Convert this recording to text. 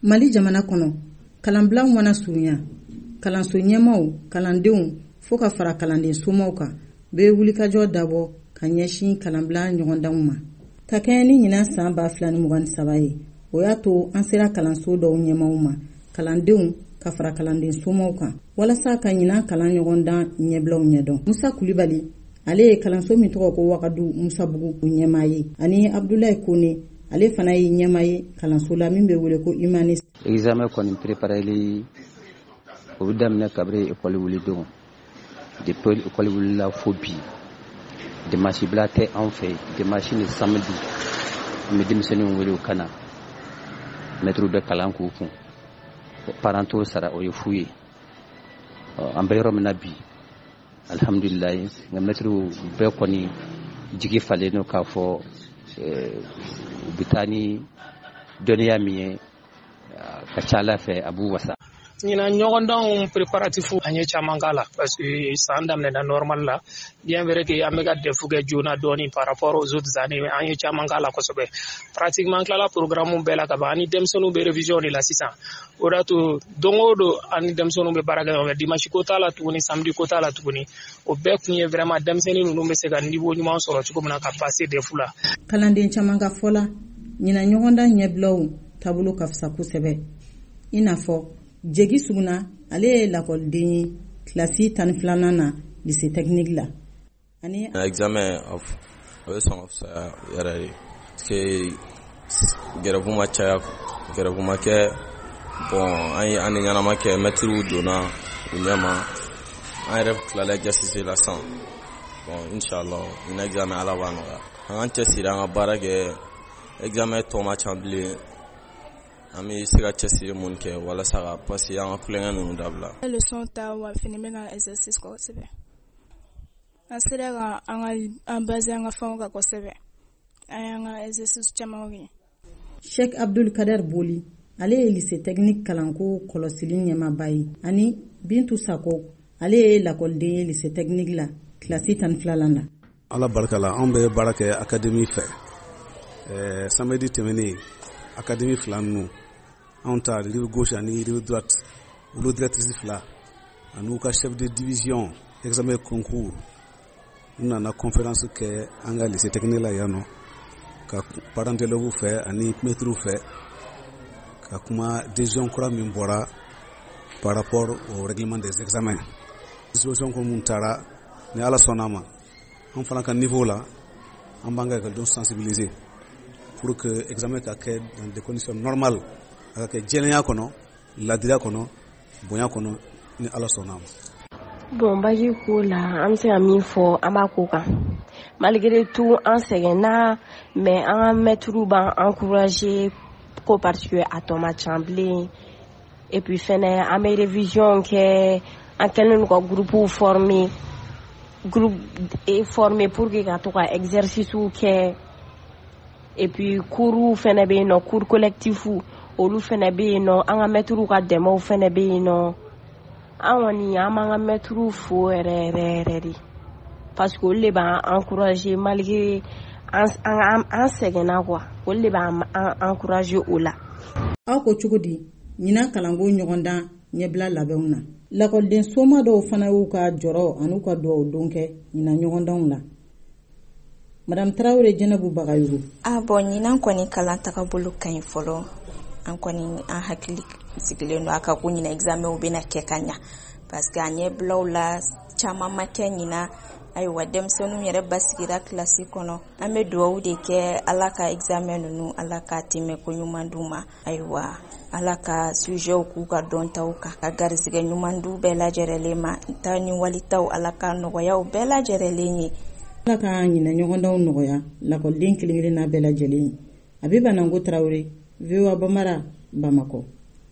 Mali jamana kɔnɔ kalanbila mana surunya kalanso ɲɛmaw kalandenw fo ka fara kalanden somaw kan bɛ wulikajɔ dabɔ ka ɲɛsin kalanbila ɲɔgɔndanw ma ka kɛɲɛ ni ɲinan san 2023 ye o y'a to an sera kalanso dɔw ɲɛmaw ma kalandenw ka fara kalanden somaw kan walasa ka ɲinan kalan ɲɔgɔndan ɲɛbilaw ɲɛdɔn. Musa Kulibali ale ye kalanso min tɔgɔ ko Wagadu Musabugu ɲɛmaa ye ani Abdoulaye Kone ale fana ye ɲɛmaa ye kalanso la min bɛ wele ko Humanis. Examen kɔni prépareli o bɛ daminɛ kabiri école wulidon depuis école wulila fo bi dimanche bila tɛ an fɛ dimanche ni samedi an bɛ denmisɛnninw wele u kana maître bɛ kalan k'u kun parents t'o sara o ye fu ye an bɛ yɔrɔ min na bi alhamdulilayi nka maître bɛɛ kɔni jigi falen no k'a fɔ u bɛ taa ni dɔnniya min ye ka ca Ala fɛ a b'u wasa. Ɲina ɲɔgɔndanw préparatifu an ye caman k'a la parce que san daminɛna normal la bien vrai que an bɛ ka defu kɛ joona dɔɔni par rapport aux autres années an ye caman k'a la kosɛbɛ pratiquement tilala programme bɛɛ la ka ban ani denmisɛnninw bɛ révision de la sisan o de y'a to don o don ani denmisɛnninw bɛ baara kɛ ɲɔgɔn fɛ dimanche ko t'a la tuguni samedi ko t'a la tuguni o bɛɛ kun ye vraiment denmisɛnnin ninnu bɛ se ka niveau ɲuman sɔrɔ cogo min na ka passer defu la. Kalanden caman ka fɔ la ɲina ɲɔgɔndan ɲɛbilaw taabolo ka fisa kosɛbɛ i n'a fɔ Jegi Suguna ale ye lakɔliden ye kilasi 12nan na lycée technique la ani examen o ye sɔn ka fisa yɛrɛ de parce que gɛrɛfu ma caya gɛrɛfu ma kɛ bon an ni ɲanama kɛ maîtriw donna u ɲɛma an yɛrɛ tilala exercice la san bon inchallah ni examen ala b'a nɔgɔya an cɛsiri an ka baara kɛ examen tɔ ma ca bilen an bɛ se ka cɛsiri mun kɛ walasa ka passer an ka kulonkɛ ninnu dabila. Leçon ta wa fini bɛ na exercice kosɛbɛ an sera ka an base an ka fɛnw kan kosɛbɛ an y'an ka exercice caman kɛ. Sheikh Abdul Kader Boli ale ye lycée technique kalanko kɔlɔsili ɲɛmaaba ye ani Bintu Sako ale ye lakɔliden ye lycée technique la kilasi 12nan la. Ala barika la an bɛ baara kɛ académie fɛ samedi tɛmɛnen académie fila ninnu anw ta rive gauche ani rive droite olu directrice fila ani ka chef de division examen concours u nana conférence kɛ an ka lycée technique la yan nɔ ka parents d'élèves fɛ ani maîtres fɛ ka kuma décision kura min bɔra par rapport au règlement des examens disposition ko mun taara ni Ala sɔnna ma an fana ka niveau la an b'an ka ekɔlidenw sensibiliser pour que examen ka kɛ dans des conditions normales a ka kɛ jɛlenya kɔnɔ ladiriya kɔnɔ bonya kɔnɔ ni Ala sɔnna ma. Bon baji ko la an bɛ se ka min fɔ an b'a ko kan malgré tout an sɛgɛnna mais an ka maîtres b'an encourager ko parce que a tɔ ma ca bilen et puis fɛnɛ an bɛ révision kɛ an kɛlen don ka groupe former pour que ka to ka exercice kɛ et puis cours fɛnɛ bɛ yen nɔ cours collectif olu fɛnɛ bɛ yen nɔ an ka maîtres ka dɛmɛw fɛnɛ bɛ yen nɔ an kɔni an b'an ka maîtres fo yɛrɛ yɛrɛ de parce que olu de b'an encourager malgré an sɛgɛnna quoi olu de b'an encourager o la. Aw ko cogo di ɲinan kalanko ɲɔgɔndan ɲɛbila labɛnw na lakɔliden soma dɔw fana y'u ka jɔrɔ an'u ka duwawu don kɛ ɲinan ɲɔgɔndanw la. Madame Traoré Jɛnɛbu Bagayuru. Bon ɲinan kɔni kalan tagabolo ka ɲi fɔlɔ an kɔni an hakili sigilen don a ka ko ɲinan examen bɛna kɛ ka ɲa parce que a ɲɛbilaw la caman ma kɛ ɲinan ayiwa denmisɛnninw yɛrɛ basigira kilasi kɔnɔ an bɛ duwawu de kɛ Ala ka examen ninnu Ala ka tɛmɛ ko ɲuman d'u ma ayiwa Ala ka sujetw k'u ka dɔntaw kan ka garizigɛ ɲuman d'u bɛɛ lajɛrɛlen ma ta ni walitaw Ala ka nɔgɔyaw bɛɛ lajɛrɛlen ye. Ala ka ɲinan ɲɔgɔndanw nɔgɔya lakɔliden kelen-kelenna bɛɛ lajɛlen ye. Abiba Nango Traoré, VOA Bamara, Bamako.